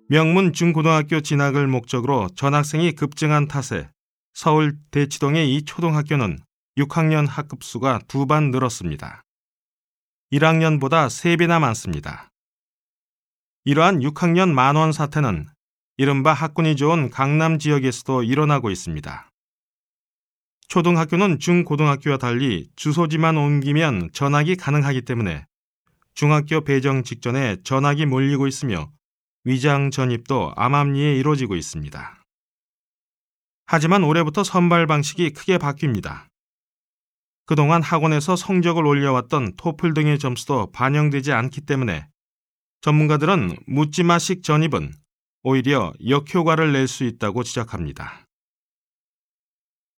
명문 중고등학교 진학을 목적으로 전학생이 급증한 탓에 서울 대치동의 이 초등학교는 6학년 학급수가 2반 늘었습니다. 1학년보다 3배나 많습니다. 이러한 6학년 만원 사태는 이른바 학군이 좋은 강남 지역에서도 일어나고 있습니다. 초등학교는 중고등학교와 달리 주소지만 옮기면 전학이 가능하기 때문에 중학교 배정 직전에 전학이 몰리고 있으며 위장 전입도 암암리에 이루어지고 있습니다. 하지만 올해부터 선발 방식이 크게 바뀝니다. 그동안 학원에서 성적을 올려왔던 토플 등의 점수도 반영되지 않기 때문에 전문가들은 묻지마식 전입은 오히려 역효과를 낼 수 있다고 지적합니다.